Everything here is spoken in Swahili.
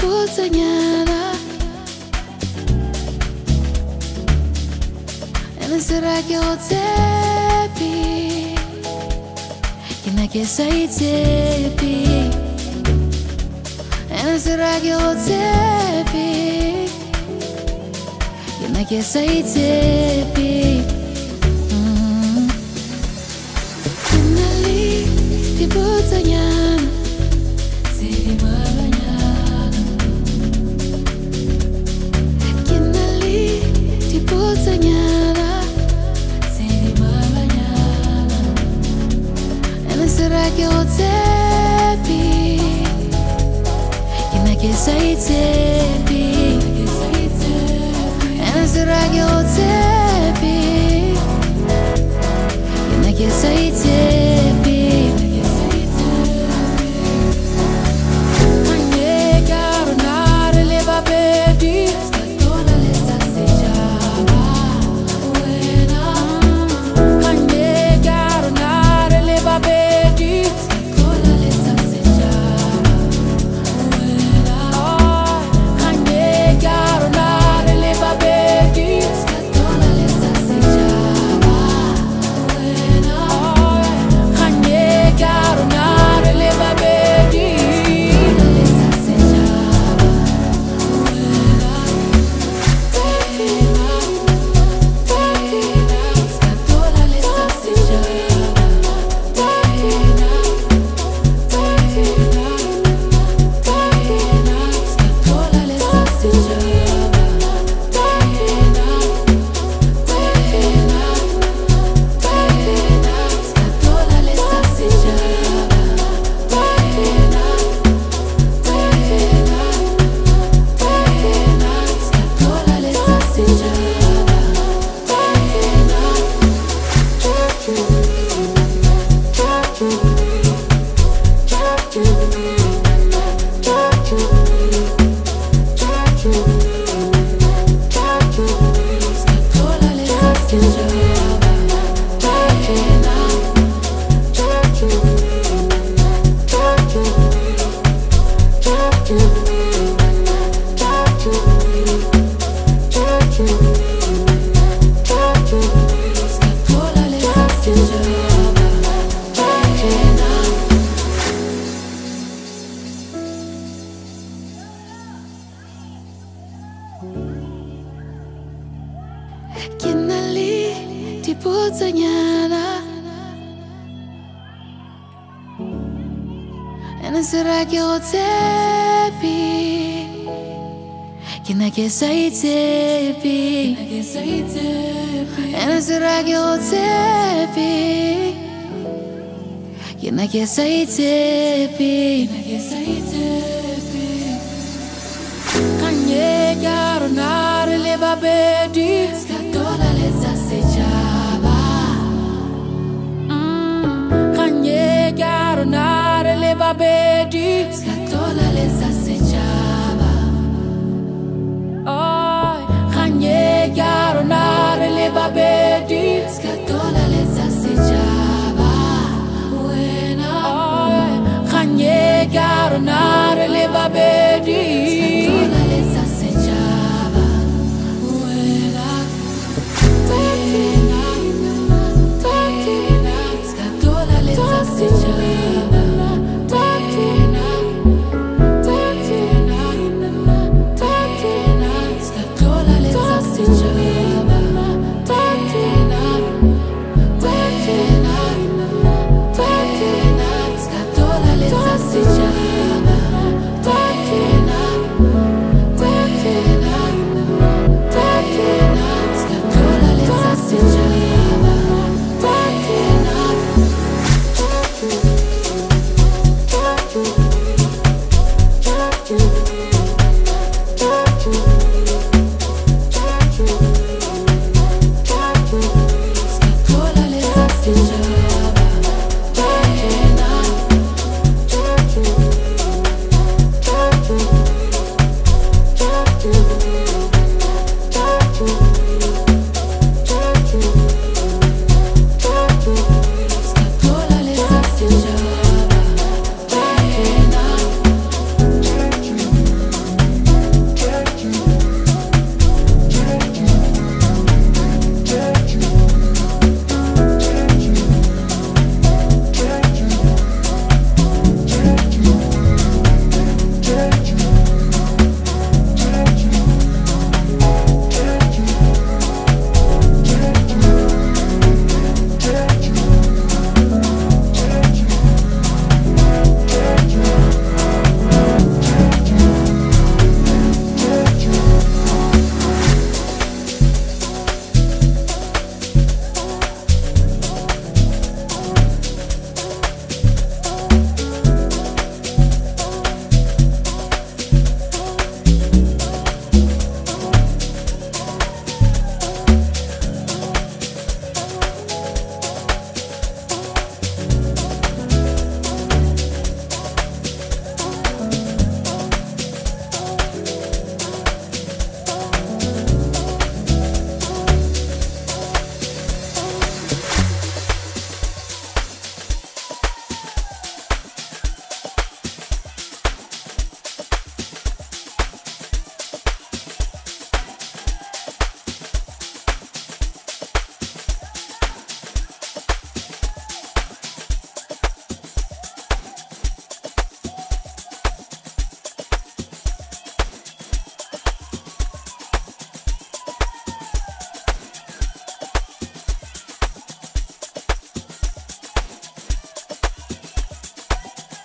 puzzanyana. And será que eu tepi? Que na que sai tepi? And será que eu tepi? Que na que sai tepi? Finally, ti puzzanyana. Sei malanhana. Finally, ti puzzanyana. Sei malanhana. And será que eu tepi? Que na que sai tepi? And será que eu tepi? Que na que sai tepi? Finally, ti puzzanyana. And será que eu tepi? Que na que sai tepi? And será que eu tepi? Que na que sai tepi? Kanye caro nare le babedi. Scatola le sasseggiava. Kanye caro nare le babedi. Scatola le sasseggiava. Oh, Kanye caro nare le babedi. Scatola le sasseggiava. Oh, Kanye caro nare